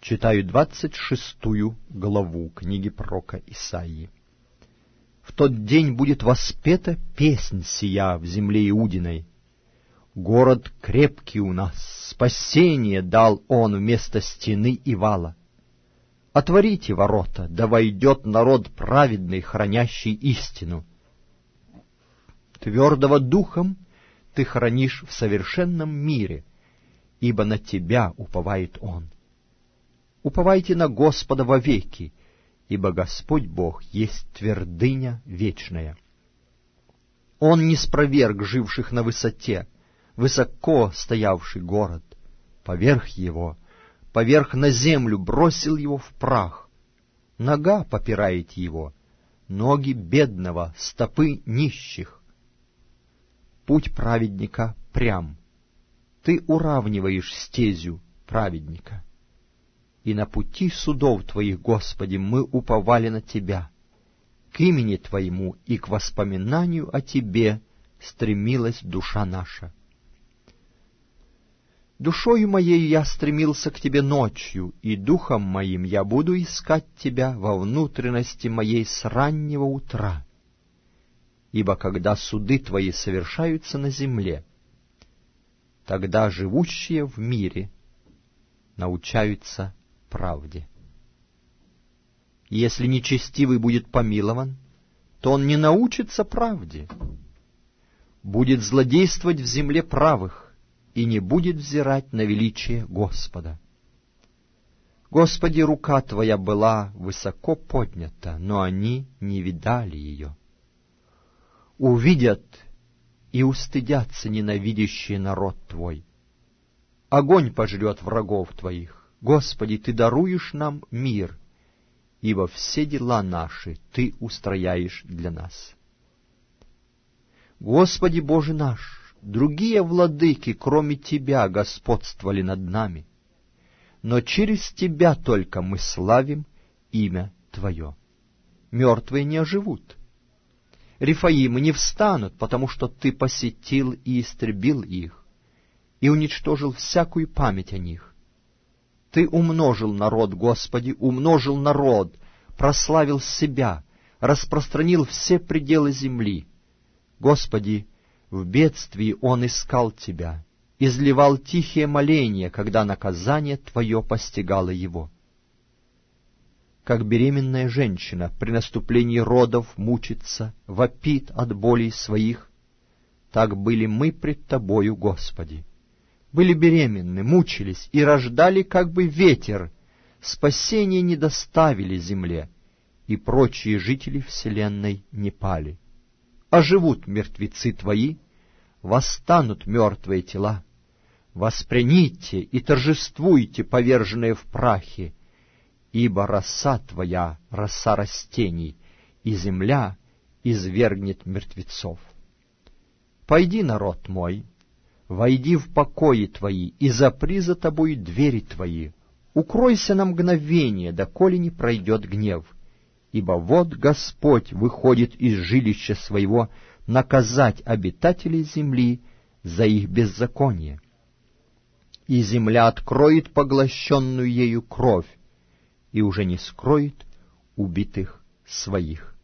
Читаю 26 главу книги пророка Исаии. В тот день будет воспета песнь сия в земле Иудиной. Город крепкий у нас, спасение дал он вместо стены и вала. Отворите ворота, да войдет народ праведный, хранящий истину. Твердого духом ты хранишь в совершенном мире, ибо на тебя уповает он. Уповайте на Господа вовеки, ибо Господь Бог есть твердыня вечная. Он не спроверг живших на высоте, высоко стоявший город, поверх его, поверх на землю бросил его в прах. Нога попирает его, ноги бедного, стопы нищих. Путь праведника прям, ты уравниваешь стезю праведника. И на пути судов Твоих, Господи, мы уповали на Тебя. К имени Твоему и к воспоминанию о Тебе стремилась душа наша. Душою моею я стремился к Тебе ночью, и духом моим я буду искать Тебя во внутренности моей с раннего утра. Ибо когда суды Твои совершаются на земле, тогда живущие в мире научаются правде. Если нечестивый будет помилован, то он не научится правде, будет злодействовать в земле правых и не будет взирать на величие Господа. Господи, рука Твоя была высоко поднята, но они не видали ее. Увидят и устыдятся ненавидящие народ Твой. Огонь пожрет врагов Твоих. Господи, Ты даруешь нам мир, ибо все дела наши Ты устрояешь для нас. Господи Боже наш, другие владыки, кроме Тебя, господствовали над нами, но через Тебя только мы славим имя Твое. Мертвые не оживут, Рефаимы не встанут, потому что Ты посетил и истребил их, и уничтожил всякую память о них. Ты умножил народ, Господи, умножил народ, прославил себя, распространил все пределы земли. Господи, в бедствии он искал Тебя, изливал тихие моления, когда наказание Твое постигало его. Как беременная женщина при наступлении родов мучится, вопит от болей своих, так были мы пред Тобою, Господи. Были беременны, мучились и рождали как бы ветер, спасения не доставили земле, и прочие жители вселенной не пали. Оживут мертвецы Твои, восстанут мертвые тела. Воспряните и торжествуйте, поверженные в прахе, ибо роса Твоя — роса растений, и земля извергнет мертвецов. Пойди, народ мой, войди в покои Твои, и запри за Тобой двери Твои. Укройся на мгновение, доколе не пройдет гнев. Ибо вот Господь выходит из жилища Своего наказать обитателей земли за их беззаконие. И земля откроет поглощенную ею кровь, и уже не скроет убитых своих.